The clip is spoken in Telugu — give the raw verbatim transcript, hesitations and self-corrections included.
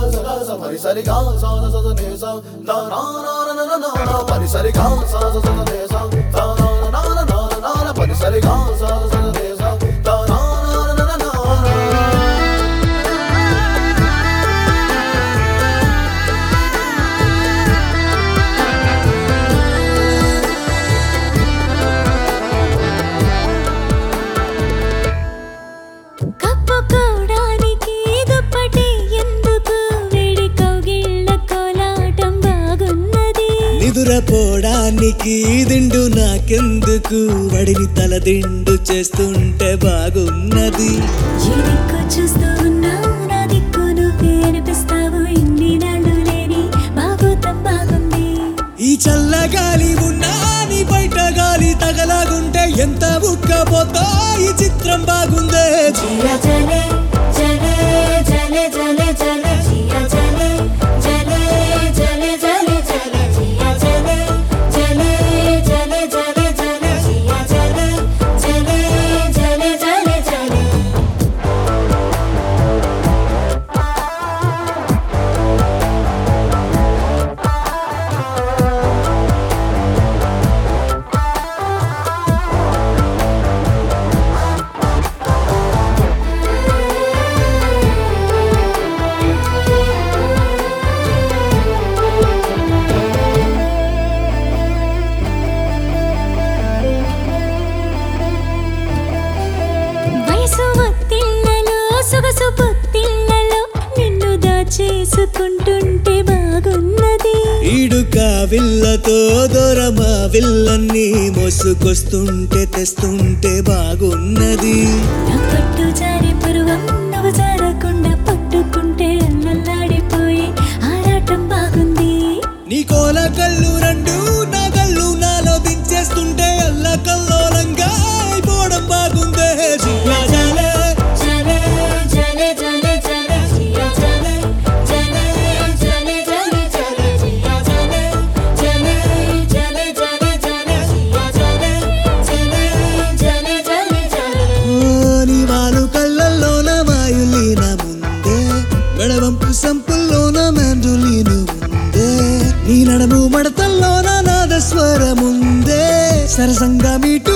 పరిసరిగా సా సా సా నే సా లా నా నా నా నా నా నా పరిసరిగా సా సా సా నే సా లా నా నా నా నా నా నా పరిసరిగా సా సా సా నే సా లా నా నా నా నా నిదురపోవడానికి దిండు నాకెందుకు వడిని తల దిండు చేస్తుంటే బాగున్నది చూస్తూ ఉన్నావు నా దిక్కు నువ్వే అనిపిస్తావు ఇన్ని నాళ్ళు లేని బాగోతం బాగుంది ఈ చల్లగాలి ఉన్నా నీ బయట గాలి తగలాగుంటే ఎంత ఉక్కపోతా ఈ చిత్రం బాగుందే జియా జలే జలే జలే జలే జలే జియా జలే జలే జలే జలే జలే జియా జలే జలే జలే జలే జలే జియా జలే జలే జలే జలే జలే చేసుకుంటుంటే బాగున్నది ఈడుక విల్లతో దూరమా విల్లన్ని మోసుకొస్తుంటే తెస్తుంటే బాగున్నది నా పట్టు జారి పరువం నువ్వు జారకుండా పట్టుకుంటే అల్లల్లాడిపోయి ఆరాటం బాగుంది నీ కోల కళ్ళు రెండు నా కళ్ళు నాలో దించేస్తుంటే అల్ల కల్లోలంగా అయిపోవడం బాగుందే జియా జలే జలే జలే జలే జలే జియా జలే జలే జలే జలే జలే జియా జలే జలే జలే జలే జలే జియా జలే జలే జలే జలే జలే నీ వాలు కళ్ళల్లోన వాయులీన ముందే మెడవంపు సంపుల్లోన మెండులీను ఉందే నీ నడము మడతల్లోన నాద స్వరముందే సరసంగా మీట